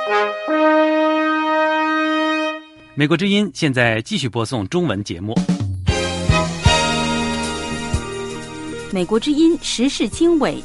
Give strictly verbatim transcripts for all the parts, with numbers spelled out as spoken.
美国之音现在继续播送中文节目。 美国之音时事经纬。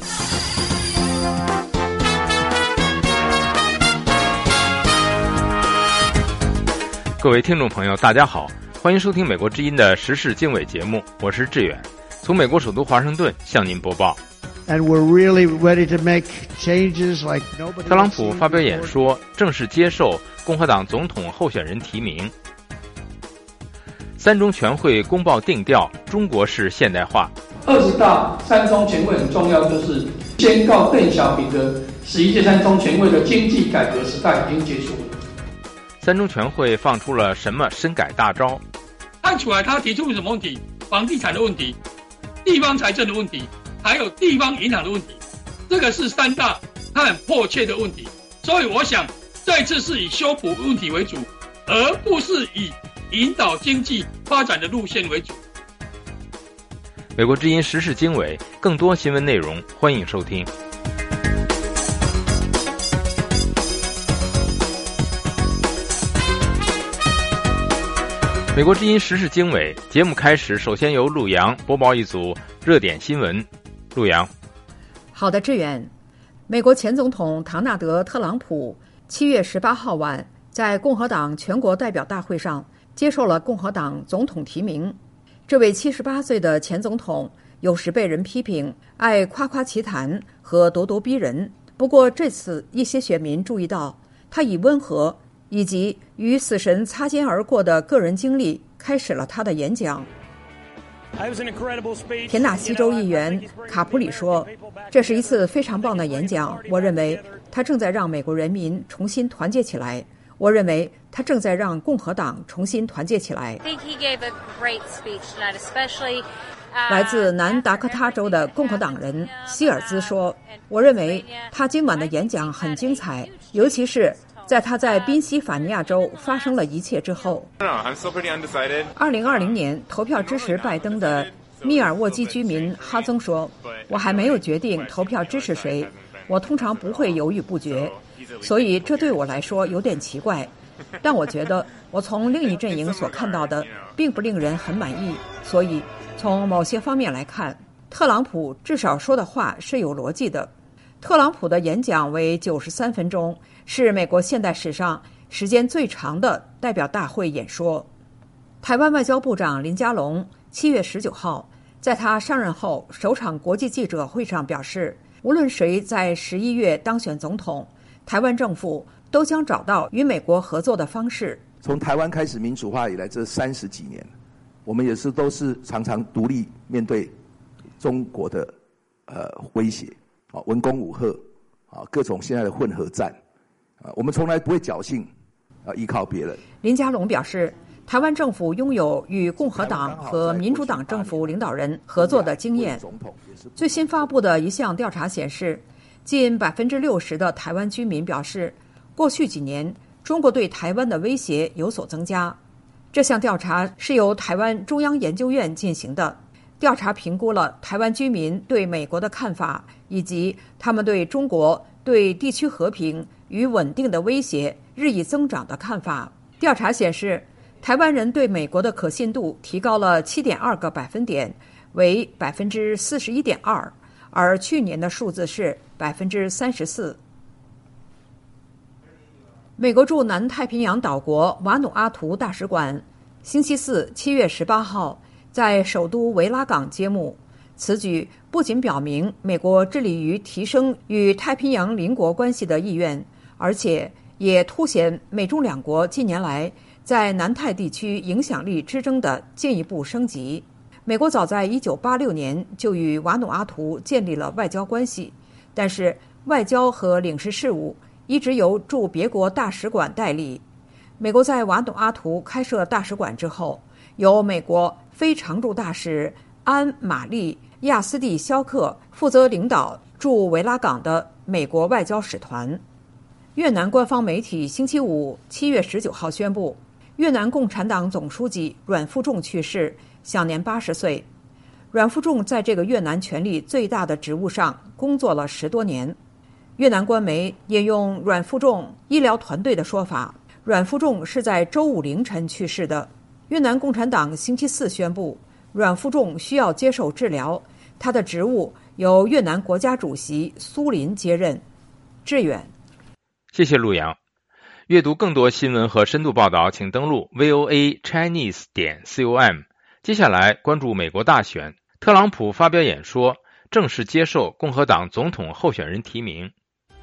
各位听众朋友大家好，欢迎收听美国之音的时事经纬节目，我是志远，从美国首都华盛顿向您播报。 And we're really ready to make changes like nobody. 特朗普发表演说，正式接受共和党总统候选人提名。三中全会公报定调，中国式现代化。 二十大三中全会很重要，就是宣告邓小平的十一届三中全会的经济改革时代已经结束了。 三中全会放出了什么深改大招？ 看出来他提出什么问题？房地产的问题，地方财政的问题，还有地方银行的问题，这个是三大他很迫切的问题。所以我想这次是以修补问题为主，而不是以引导经济发展的路线为主。 美国之音时事经纬，更多新闻内容欢迎收听。美国之音时事经纬节目开始，首先由陆洋播报一组热点新闻。陆洋。 好的，志远。美国前总统唐纳德·特朗普七月十八号晚在共和党全国代表大会上接受了共和党总统提名。这位七十八岁的前总统有时被人批评爱夸夸其谈和咄咄逼人，不过这次一些选民注意到他以温和以及与死神擦肩而过的个人经历开始了他的演讲。田纳西州议员卡普里说，这是一次非常棒的演讲，我认为他正在让美国人民重新团结起来，我认为他正在让共和党重新团结起来。来自南达科他州的共和党人希尔兹说，我认为他今晚的演讲很精彩，尤其是在他在宾夕法尼亚州发生了一切之后。二零二零年投票支持拜登的密尔沃基居民哈曾说，我还没有决定投票支持谁，我通常不会犹豫不决，所以这对我来说有点奇怪，但我觉得我从另一阵营所看到的并不令人很满意，所以从某些方面来看，特朗普至少说的话是有逻辑的。特朗普的演讲为九十三分钟，是美国现代史上时间最长的代表大会演说。台湾外交部长林佳龙七月十九号在他上任后首场国际记者会上表示，无论谁在十一月当选总统，台湾政府都将找到与美国合作的方式。 从台湾开始民主化以来这三十几年，我们也是都是常常独立面对中国的呃威胁，啊文攻武吓，啊各种现在的混合战，啊我们从来不会侥幸啊依靠别人。林佳龙表示， 台湾政府拥有与共和党和民主党政府领导人合作的经验。最新发布的一项调查显示，近百分之六十的台湾居民表示，过去几年中国对台湾的威胁有所增加。这项调查是由台湾中央研究院进行的，调查评估了台湾居民对美国的看法，以及他们对中国对地区和平与稳定的威胁日益增长的看法。调查显示，台湾人对美国的可信度提高了 七点二 个百分点，为 百分之四十一点二， 而去年的数字是 百分之三十四。美国驻南太平洋岛国瓦努阿图大使馆星期四七月十八号在首都维拉港揭幕。此举不仅表明美国致力于提升与太平洋邻国关系的意愿，而且也凸显美中两国近年来在南太地区影响力之争的进一步升级。美国早在一九八六年就与瓦努阿图建立了外交关系，但是外交和领事事务一直由驻别国大使馆代理。美国在瓦努阿图开设大使馆之后，由美国非常驻大使安玛丽亚斯蒂肖克负责领导驻维拉港的美国外交使团。越南官方媒体星期五七月十九号宣布，越南共产党总书记阮富仲去世，享年八十岁。阮富仲在这个越南权力最大的职务上工作了十多年。 越南官媒引用阮富仲医疗团队的说法，阮富仲是在周五凌晨去世的。越南共产党星期四宣布，阮富仲需要接受治疗，他的职务由越南国家主席苏林接任。志远， 谢谢陆阳。阅读更多新闻和深度报道，请登录 V O A Chinese 点 com。接下来关注美国大选，特朗普发表演说，正式接受共和党总统候选人提名。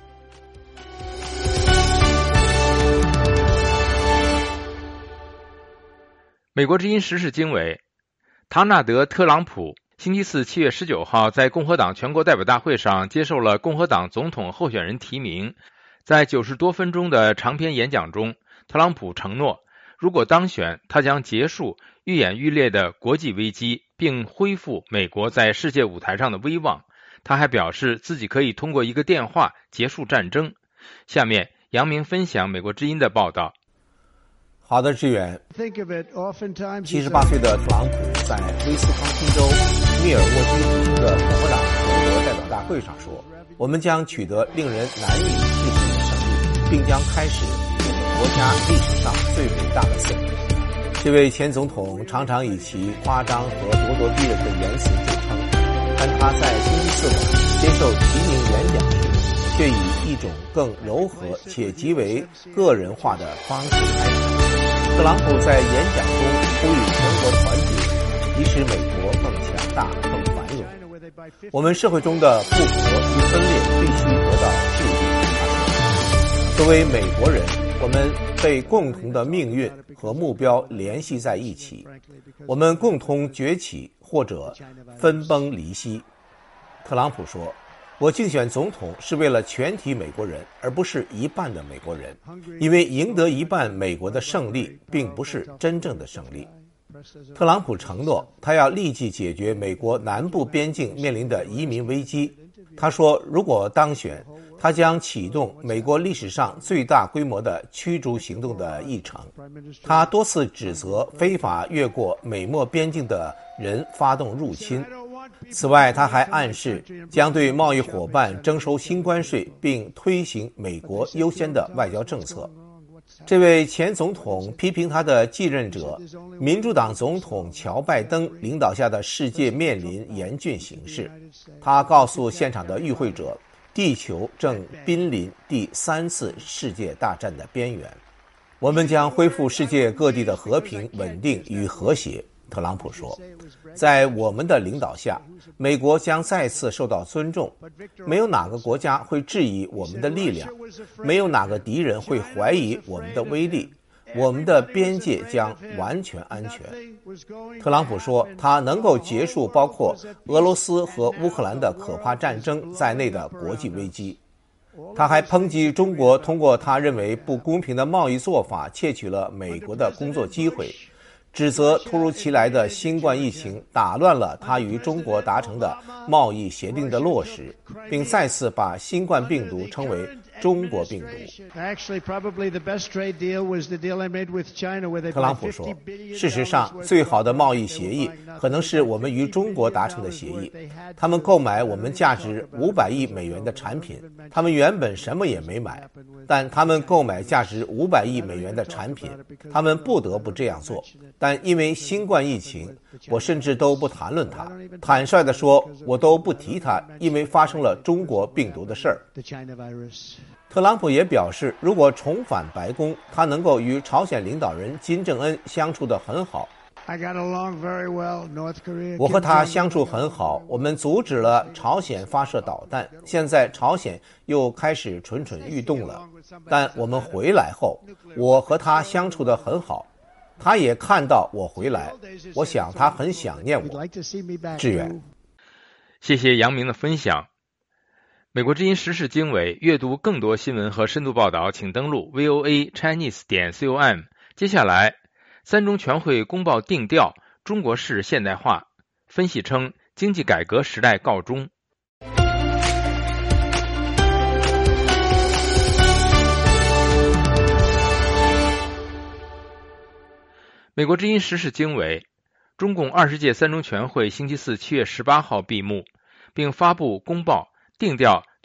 美国之音时事经纬，唐纳德·特朗普星期四七月十九号在共和党全国代表大会上接受了共和党总统候选人提名。在九十多分钟的长篇演讲中，特朗普承诺，如果当选，他将结束愈演愈烈的国际危机，并恢复美国在世界舞台上的威望。他还表示自己可以通过一个电话结束战争。下面，杨明分享美国之音的报道。 好的，志远。七十八岁的特朗普在威斯康星州密尔沃基举行的共和党全国代表大会上说，我们将取得令人难以置信的胜利，并将开始我们国家历史上最伟大的胜利。这位前总统常常以其夸张和咄咄逼人的言辞著称，但他在星期四晚接受提名演讲时，却以一种更柔和且极为个人化的方式开场。特朗普在演讲中呼吁全国团结，以使美国更强大、更繁荣。我们社会中的不和与分裂必须得到治愈。作为美国人，我们被共同的命运和目标联系在一起，我们共同崛起或者分崩离析。特朗普说，我竞选总统是为了全体美国人，而不是一半的美国人，因为赢得一半美国的胜利并不是真正的胜利。特朗普承诺，他要立即解决美国南部边境面临的移民危机。他说，如果当选，他将启动美国历史上最大规模的驱逐行动的议程。他多次指责非法越过美墨边境的人发动入侵。此外，他还暗示将对贸易伙伴征收新关税，并推行美国优先的外交政策。这位前总统批评他的继任者民主党总统乔拜登领导下的世界面临严峻形势。他告诉现场的与会者，地球正濒临第三次世界大战的边缘。我们将恢复世界各地的和平、稳定与和谐。特朗普说，在我们的领导下，美国将再次受到尊重，没有哪个国家会质疑我们的力量，没有哪个敌人会怀疑我们的威力，我们的边界将完全安全。特朗普说，他能够结束包括俄罗斯和乌克兰的可怕战争在内的国际危机。他还抨击中国通过他认为不公平的贸易做法窃取了美国的工作机会，指责突如其来的新冠疫情打乱了他与中国达成的贸易协定的落实，并再次把新冠病毒称为中国病毒。特朗普说，事实上，最好的贸易协议可能是我们与中国达成的协议。他们购买我们价值五百亿美元的产品，他们原本什么也没买，但他们购买价值五百亿美元的产品，他们不得不这样做。但因为新冠疫情，我甚至都不谈论它。坦率地说，我都不提它，因为发生了中国病毒的事儿。特朗普也表示，如果重返白宫，他能够与朝鲜领导人金正恩相处得很好。我和他相处很好，我们阻止了朝鲜发射导弹，现在朝鲜又开始蠢蠢欲动了。但我们回来后，我和他相处得很好。他也看到我回来，我想他很想念我。志远， 谢谢杨明的分享。美国之音时事经纬，阅读更多新闻和深度报道，请登录 V O A Chinese 点 com。接下来，三中全会公报定调，中国式现代化。分析称，经济改革时代告终。美国之音时事经纬，中共二十届三中全会星期四七月十八号闭幕，并发布公报定调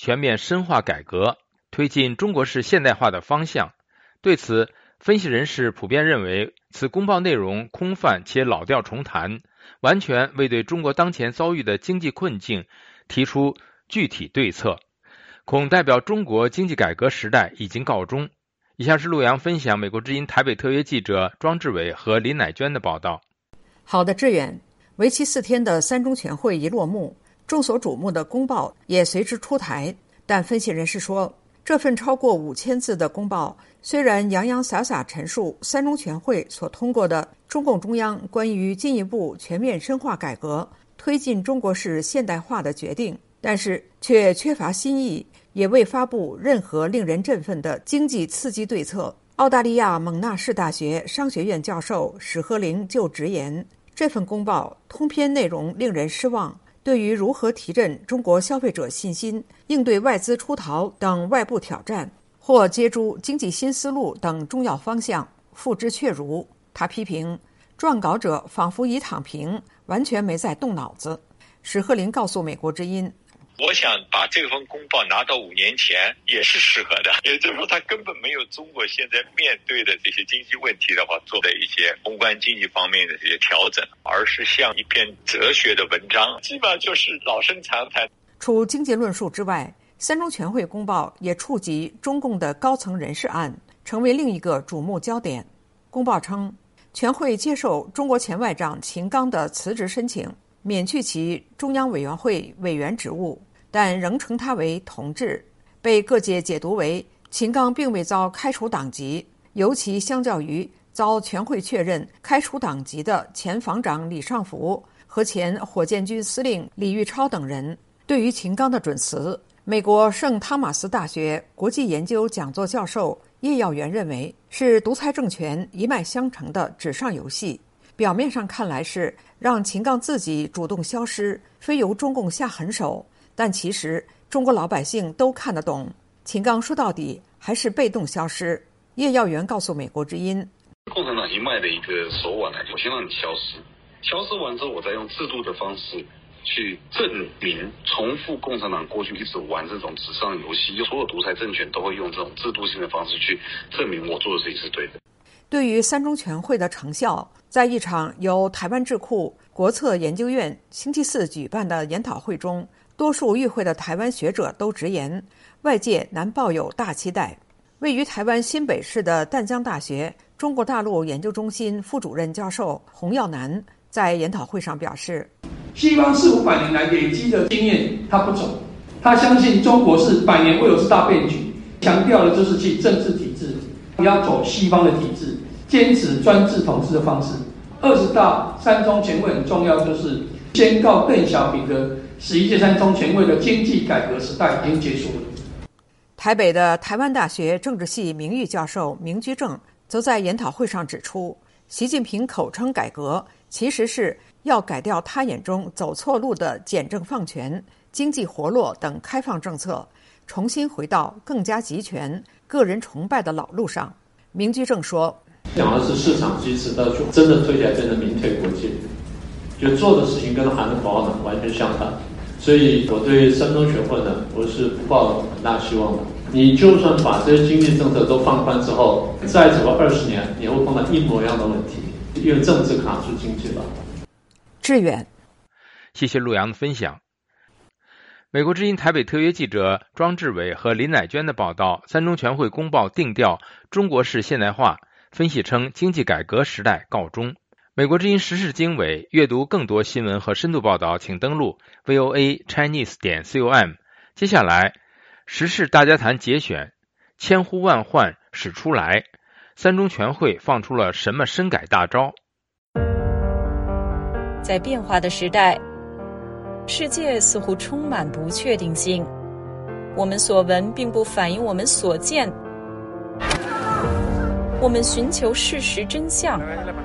全面深化改革，推进中国式现代化的方向。对此，分析人士普遍认为，此公报内容空泛且老调重弹，完全未对中国当前遭遇的经济困境提出具体对策，恐代表中国经济改革时代已经告终。以下是陆洋分享美国之音台北特约记者庄志伟和林乃娟的报道。 好的，志远，为期四天的三中全会一落幕，众所瞩目的公报也随之出台。但分析人士说，这份超过五千字的公报虽然洋洋洒洒陈述三中全会所通过的中共中央关于进一步全面深化改革、推进中国式现代化的决定，但是却缺乏新意，也未发布任何令人振奋的经济刺激对策。澳大利亚蒙纳士大学商学院教授史和林就直言，这份公报通篇内容令人失望，对于如何提振中国消费者信心、应对外资出逃等外部挑战，或接诸经济新思路等重要方向，付之阙如。他批评撰稿者仿佛已躺平，完全没在动脑子。史和林告诉美国之音， 我想把这份公报拿到五年前也是适合的，也就是说他根本没有中国现在面对的这些经济问题的话做的一些宏观经济方面的这些调整，而是像一篇哲学的文章，基本上就是老生常谈。 除经济论述之外，三中全会公报也触及中共的高层人事案，成为另一个瞩目焦点。公报称，全会接受中国前外长秦刚的辞职申请，免去其中央委员会委员职务，但仍称他为同志，被各界解读为秦刚并未遭开除党籍，尤其相较于遭全会确认开除党籍的前防长李尚福和前火箭军司令李玉超等人。对于秦刚的准辞，美国圣汤马斯大学国际研究讲座教授叶耀元认为，是独裁政权一脉相承的纸上游戏。表面上看来是让秦刚自己主动消失，非由中共下狠手，但其实中国老百姓都看得懂，秦刚说到底还是被动消失。叶耀元告诉美国之音， 共产党一脉的一个手腕来，我先让你消失，消失完之后，我再用制度的方式去证明，重复共产党过去一直玩这种纸上游戏，所有独裁政权都会用这种制度性的方式去证明我做的事情是对的。 对于三中全会的成效，在一场由台湾智库国策研究院星期四举办的研讨会中，多数与会的台湾学者都直言，外界难抱有大期待。位于台湾新北市的淡江大学中国大陆研究中心副主任教授洪耀南在研讨会上表示， 西方四五百年来累积的经验他不走，他相信中国是百年未有之大变局，强调的就是其政治体制要走西方的体制，坚持专制统治的方式。二十大三中全会很重要，就是宣告邓小平的十一届三中全会的经济改革时代已经结束了。 台北的台湾大学政治系名誉教授明居正则在研讨会上指出，习近平口称改革，其实是要改掉他眼中走错路的简政放权、经济活络等开放政策，重新回到更加集权、个人崇拜的老路上。明居正说， 讲的是市场机制的，就真的推起来真的民退国进，就做的事情跟喊的口号呢完全相反。所以我对三中全会呢，我是不抱很大希望的。你就算把这些经济政策都放宽之后，再走个二十年，你会碰到一模一样的问题，因为政治卡住经济了。 志远， 谢谢陆洋的分享。美国之音台北特约记者庄志伟和林乃娟的报道，三中全会公报定调中国式现代化，分析称经济改革时代告终。美国之音时事经纬，阅读更多新闻和深度报道，请登录 V O A Chinese 点 com。接下来，时事大家谈节选，千呼万唤始出来，三中全会放出了什么深改大招？ 在变化的时代，世界似乎充满不确定性，我们所闻并不反映我们所见，我们寻求事实真相。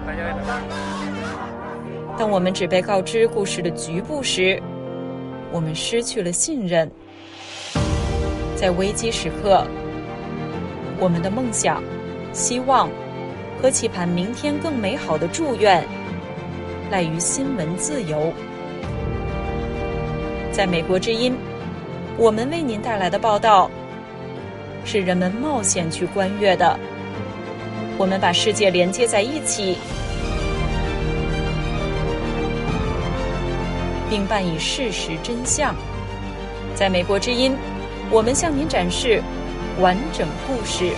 当我们只被告知故事的局部时，我们失去了信任。在危机时刻，我们的梦想、希望和期盼明天更美好的祝愿赖于新闻自由。在美国之音， 我们为您带来的报道是人们冒险去观阅的。我们把世界连接在一起，并伴以事实真相。在美国之音，我们向您展示完整故事。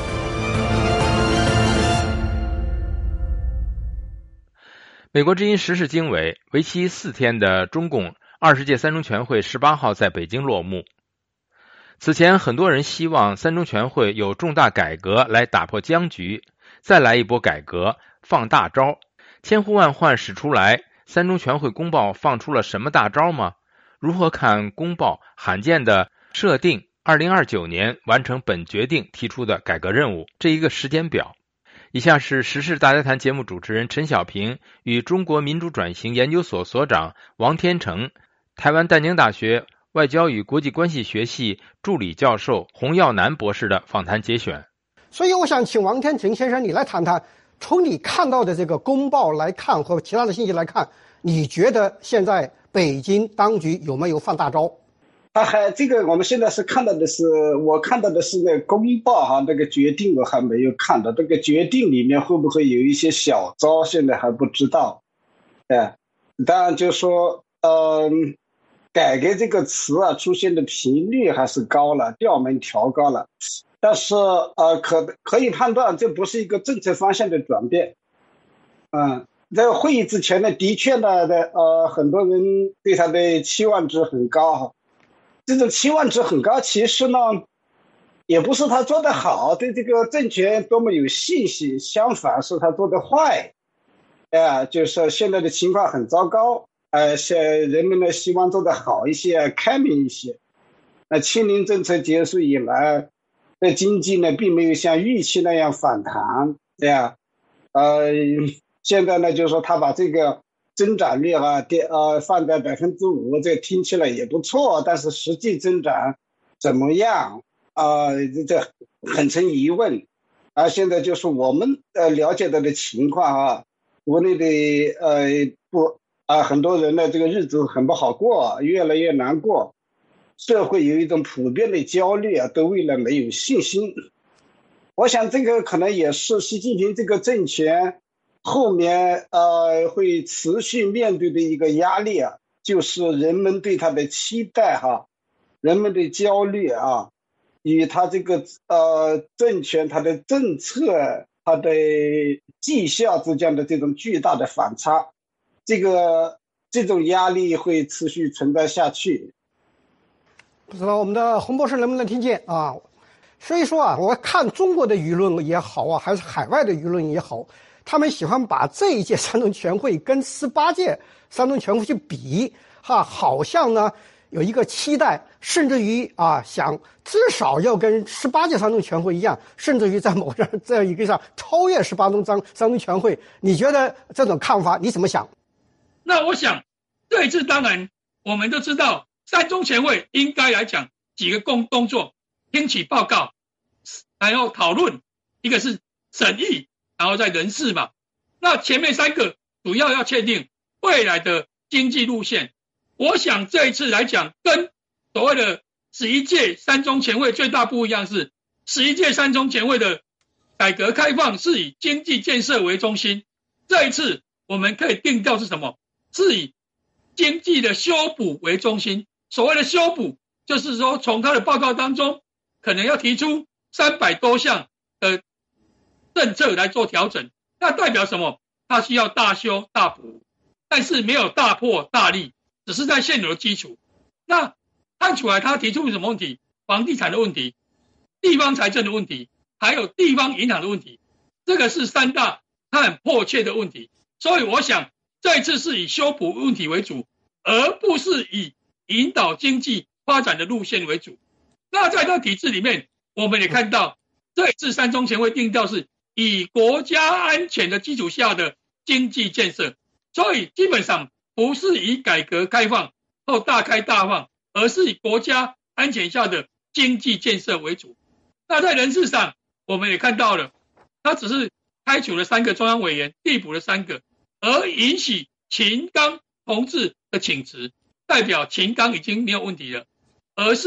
美国之音时事经纬，为期四天的中共二十届三中全会十八号在北京落幕。此前，很多人希望三中全会有重大改革来打破僵局，再来一波改革，放大招。千呼万唤始出来，三中全会公报放出了什么大招吗？如何看公报罕见的设定二零二九年完成本决定提出的改革任务这一个时间表？以下是时事大家谈节目主持人陈小平与中国民主转型研究所所长王天成、台湾淡江大学外交与国际关系学系助理教授洪耀南博士的访谈节选。 所以我想请王天成先生你来谈谈，从你看到的这个公报来看和其他的信息来看，你觉得现在北京当局有没有放大招？ 啊，还这个我们现在是看到的是，我看到的是那个公报哈，那个决定我还没有看到，这个决定里面会不会有一些小招，现在还不知道。哎，当然就说，嗯、呃，改革这个词啊，出现的频率还是高了，调门调高了，但是呃，可可以判断这不是一个政策方向的转变。嗯，在会议之前呢，的确呢的呃，很多人对他的期望值很高哈。这种期望值很高，其实呢，也不是他做得好，对这个政权多么有信心，相反是他做得坏。哎、呃，就是现在的情况很糟糕，呃，是人们呢希望做得好一些，开明一些。那清零政策结束以来，那经济呢并没有像预期那样反弹，对呀，呃，现在呢就是说他把这个增长率啊，呃，放在百分之五，这听起来也不错，但是实际增长怎么样啊、呃？这很成疑问。啊，现在就是我们呃了解到的情况啊，国内的呃不啊，很多人呢这个日子很不好过，越来越难过，社会有一种普遍的焦虑啊，对未来没有信心。我想这个可能也是习近平这个政权后面呃会持续面对的一个压力啊，就是人们对他的期待哈，人们的焦虑啊，与他这个呃政权、他的政策、他的绩效之间的这种巨大的反差，这个这种压力会持续存在下去。 不知道我们的洪博士能不能听见啊？所以说啊，我看中国的舆论也好啊，还是海外的舆论也好，他们喜欢把这一届三中全会跟十八届三中全会去比，哈，好像呢有一个期待，甚至于啊想至少要跟十八届三中全会一样，甚至于在某样这样一个上超越十八中三三中全会。你觉得这种看法你怎么想？ 那我想这一次当然我们都知道，三中全会应该来讲几个工动作：听取报告，然后讨论，一个是审议。然后在人事嘛，那前面三个主要要确定未来的经济路线。我想这一次来讲，跟所谓的十一届三中全会最大不一样是，十一届三中全会的改革开放是以经济建设为中心，这一次我们可以定调是什么？是以经济的修补为中心。所谓的修补，就是说从他的报告当中，可能要提出三百多项的政策来做调整，那代表什么？它需要大修大补，但是没有大破大立，只是在现有的基础。那看出来他提出什么问题？房地产的问题、地方财政的问题，还有地方银行的问题，这个是三大他很迫切的问题。所以我想这一次是以修补问题为主，而不是以引导经济发展的路线为主。那在这体制里面，我们也看到这一次三中全会定调是以国家安全的基础下的经济建设，所以基本上不是以改革开放或大开大放，而是以国家安全下的经济建设为主。那在人事上，我们也看到了，他只是开除了三个中央委员，递补了三个，而允许秦刚同志的请辞，代表秦刚已经没有问题了，而是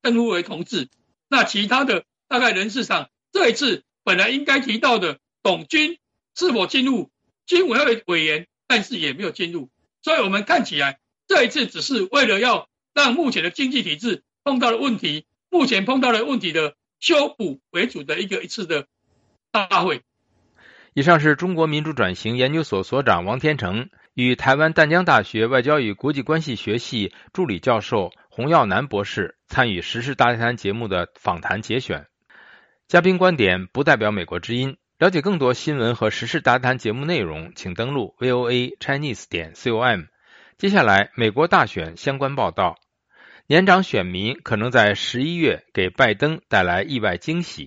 称呼为同志。那其他的大概人事上，这一次本来应该提到的董军是否进入军委会委员，但是也没有进入，所以我们看起来这一次只是为了要让目前的经济体制碰到的问题，目前碰到的问题的修补为主的一个一次的大会。 以上是中国民主转型研究所所长王天成与台湾淡江大学外交与国际关系学系助理教授洪耀南博士参与时事大谈谈节目的访谈节选。嘉宾观点不代表美国之音。了解更多新闻和时事大谈节目内容，请登录 V O A Chinese 点 com。接下来，美国大选相关报道。年长选民可能在十一月给拜登带来意外惊喜。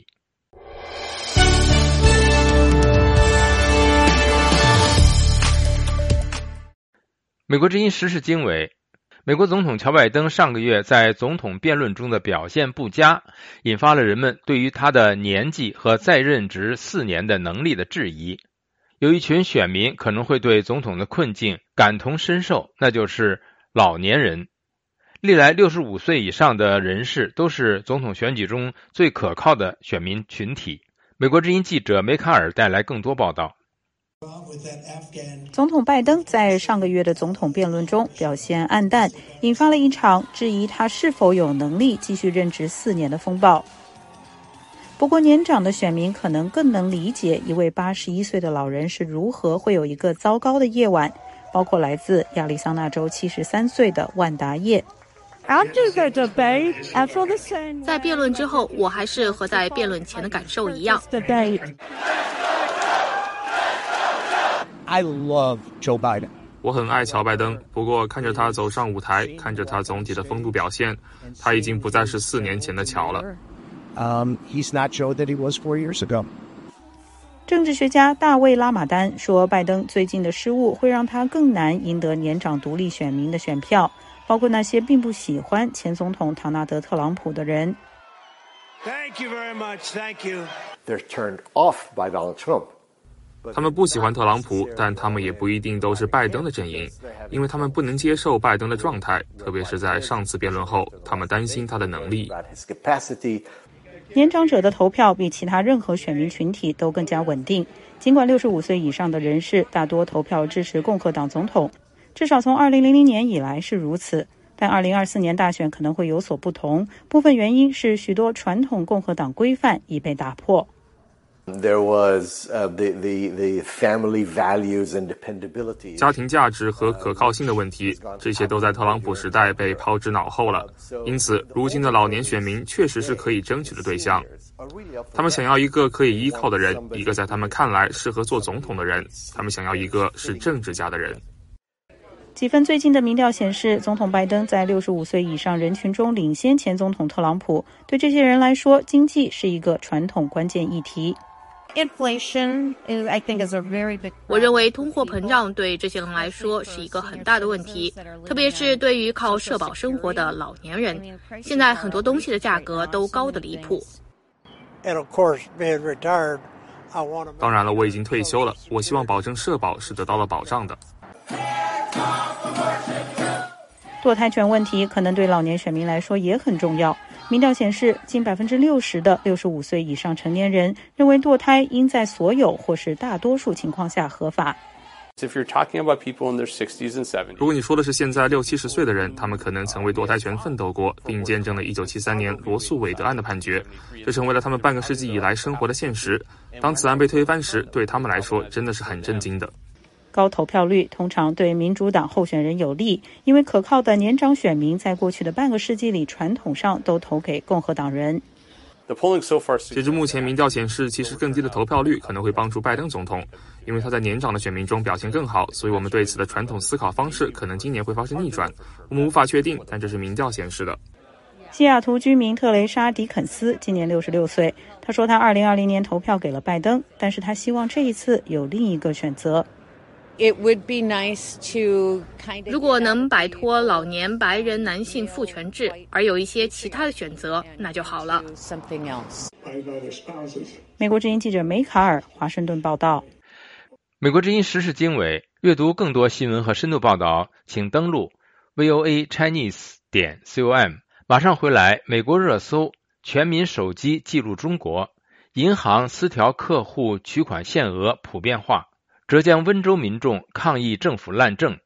美国之音时事经纬，美国总统乔拜登上个月在总统辩论中的表现不佳，引发了人们对于他的年纪和再任职四年的能力的质疑。有一群选民可能会对总统的困境感同身受，那就是老年人。历来六十五岁以上的人士都是总统选举中最可靠的选民群体。美国之音记者梅卡尔带来更多报道。 总统拜登在上个月的总统辩论中表现黯淡，引发了一场质疑他是否有能力继续任职四年的风暴。不过年长的选民可能更能理解一位八十一岁的老人是如何会有一个糟糕的夜晚，包括来自亚利桑那州七十三岁的万达叶。 在辩论之后，我还是和在辩论前的感受一样。 I love Joe Biden. 我很爱乔拜登，不过看着他走上舞台，看着他总体的风度表现，他已经不再是四年前的乔了。 Um, he's not Joe that he was four years ago. 政治学家大卫拉马丹说，拜登最近的失误会让他更难赢得年长独立选民的选票，包括那些并不喜欢前总统唐纳德·特朗普的人。 Thank you very much. Thank you. They're turned off by Donald Trump. 他们不喜欢特朗普，但他们也不一定都是拜登的阵营，因为他们不能接受拜登的状态，特别是在上次辩论后，他们担心他的能力。 年长者的投票比其他任何选民群体都更加稳定，尽管六十五岁以上的人士大多投票支持共和党总统，至少从二零零零年以来是如此，但二零二四年大选可能会有所不同，部分原因是许多传统共和党规范已被打破。 There was uh, the, the, the family values and dependability. 家庭价值和可靠性的问题，这些都在特朗普时代被抛之脑后了。因此，如今的老年选民确实是可以争取的对象。他们想要一个可以依靠的人，一个在他们看来适合做总统的人。他们想要一个是政治家的人。 几份最近的民调显示，总统拜登在六十五岁以上人群中领先前总统特朗普。对这些人来说，经济是一个传统关键议题。 Inflation is, I think, is a very big. 我认为通货膨胀对这些人来说是一个很大的问题，特别是对于靠社保生活的老年人。现在很多东西的价格都高得离谱。 And of course, being retired, I want to. 当然了，我已经退休了，我希望保证社保是得到了保障的。 堕胎权问题可能对老年选民来说也很重要。民调显示，近百分之六十的六十五岁以上成年人认为堕胎应在所有或是大多数情况下合法。 如果你说的是现在六七十岁的人，他们可能曾为堕胎权奋斗过，并见证了一九七三年罗素韦德案的判决，这成为了他们半个世纪以来生活的现实。当此案被推翻时，对他们来说真的是很震惊的。 高投票率通常对民主党候选人有利，因为可靠的年长选民在过去的半个世纪里传统上都投给共和党人。 截至目前，民调显示，其实更低的投票率可能会帮助拜登总统，因为他在年长的选民中表现更好，所以我们对此的传统思考方式可能今年会发生逆转。我们无法确定，但这是民调显示的。 西雅图居民特蕾莎·迪肯斯今年六十六岁，他说他二零二零年投票给了拜登，但是他希望这一次有另一个选择。 It would be nice to kind of. 如果能摆脱老年白人男性父权制，而有一些其他的选择，那就好了。 美国之音记者梅卡尔华盛顿报道。 美国之音时事经纬，阅读更多新闻和深度报道，请登录 V O A Chinese 点 com。 马上回来，美国热搜，全民手机记录中国，银行私调客户取款限额普遍化，浙江温州民众抗议政府滥政。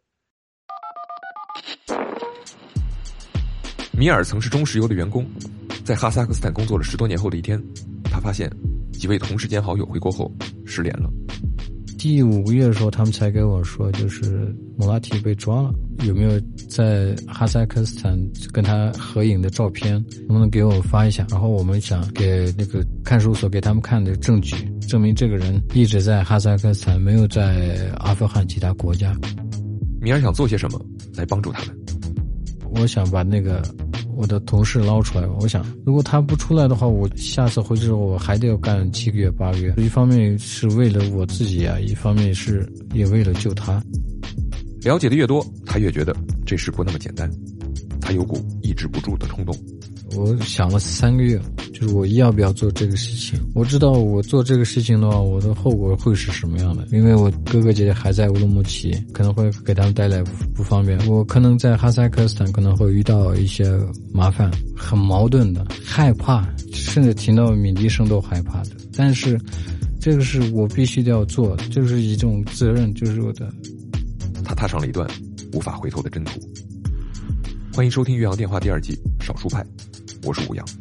米尔曾是中石油的员工，在哈萨克斯坦工作了十多年后的一天，他发现几位同事间好友回国后失联了。 第五个月的时候，他们才跟我说，就是莫拉提被抓了，有没有在哈萨克斯坦跟他合影的照片，能不能给我发一下？然后我们想给那个看守所给他们看的证据，证明这个人一直在哈萨克斯坦，没有在阿富汗其他国家。 米尔想做些什么来帮助他们？ 我想把那个我的同事捞出来。我想如果他不出来的话，我下次回去之后我还得要干七个月八个月。一方面是为了我自己啊，一方面是也为了救他。 了解的越多，他越觉得这事不那么简单，他有股抑制不住的冲动。 我想了三个月，就是我要不要做这个事情。我知道我做这个事情的话，我的后果会是什么样的，因为我哥哥姐姐还在乌鲁木齐，可能会给他们带来不方便。我可能在哈萨克斯坦可能会遇到一些麻烦，很矛盾的，害怕，甚至听到鸣笛声都害怕的。但是这个是我必须要做的，这是一种责任，就是我的。 他踏上了一段无法回头的征途。欢迎收听《岳阳电话》第二季《少数派》，我是吴阳。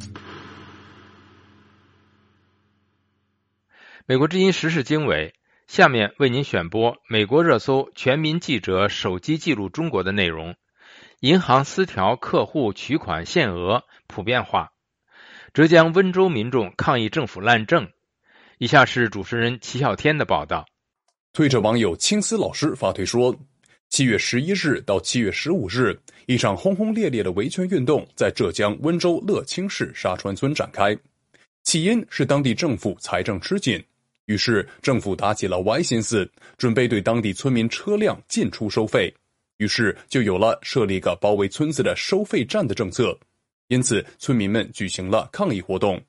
美国之音时事经纬，下面为您选播美国热搜全民记者手机记录中国的内容。银行私调客户取款限额普遍化，浙江温州民众抗议政府滥政。以下是主持人齐啸天的报道。 推特网友青丝老师发推说，七月十一日到七月十五日，一场轰轰烈烈的维权运动在浙江温州乐清市沙川村展开，起因是当地政府财政吃紧，于是政府打起了歪心思，准备对当地村民车辆进出收费，于是就有了设立个包围村子的收费站的政策，因此村民们举行了抗议活动。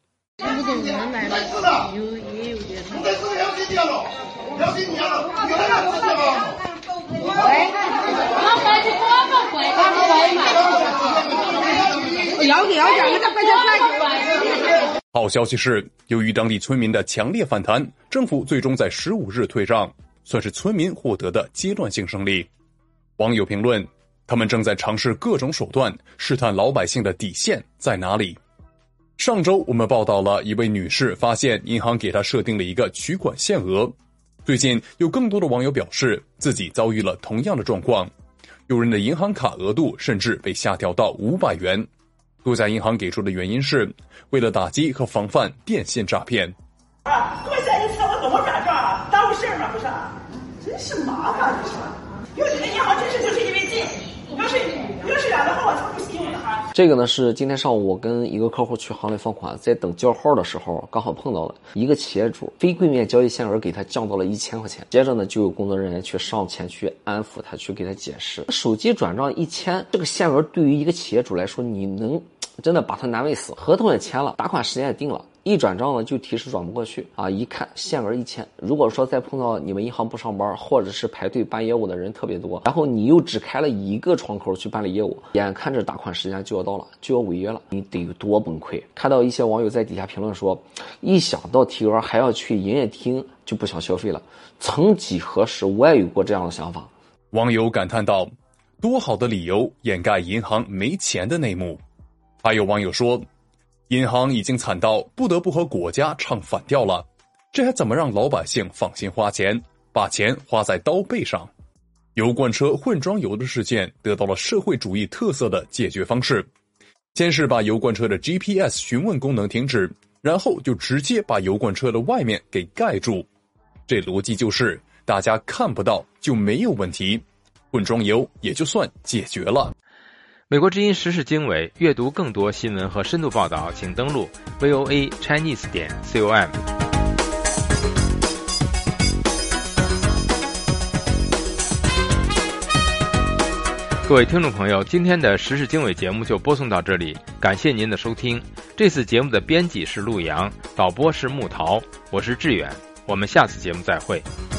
好消息是，由于当地村民的强烈反弹，政府最终在十五日退让，算是村民获得的阶段性胜利。网友评论，他们正在尝试各种手段，试探老百姓的底线在哪里。上周我们报道了一位女士发现银行给她设定了一个取款限额，最近有更多的网友表示自己遭遇了同样的状况，有人的银行卡额度甚至被下调到五百元。多家银行给出的原因是为了打击和防范电信诈骗。 啊，各位现在一看我怎么转账啊？耽误事儿吗？不是，真是麻烦，这是。有几个银行真是就是因为近，要是要是远的话，我才不信用的。 这个呢是今天上午我跟一个客户去行里放款，在等叫号的时候刚好碰到了一个企业主，非柜面交易限额给他降到了一千块钱。接着呢就有工作人员去上前去安抚他，去给他解释，手机转账一千这个限额对于一个企业主来说，你能真的把他难为死。合同也签了，打款时间也定了，一转账呢就提示转不过去啊！一看限额一千，如果说再碰到你们银行不上班，或者是排队办业务的人特别多，然后你又只开了一个窗口去办理业务，眼看着打款时间就要到了，就要违约了，你得有多崩溃？看到一些网友在底下评论说，一想到提额还要去营业厅就不想消费了。曾几何时我也有过这样的想法。 网友感叹道，多好的理由掩盖银行没钱的内幕。还有网友说，银行已经惨到不得不和国家唱反调了，这还怎么让老百姓放心花钱，把钱花在刀背上？油罐车混装油的事件得到了社会主义特色的解决方式，先是把油罐车的 G P S 询问功能停止，然后就直接把油罐车的外面给盖住。这逻辑就是大家看不到就没有问题，混装油也就算解决了。 美国之音时事经纬，阅读更多新闻和深度报道，请登录 V O A Chinese 点 com。各位听众朋友，今天的时事经纬节目就播送到这里，感谢您的收听。这次节目的编辑是陆阳，导播是木桃，我是志远，我们下次节目再会。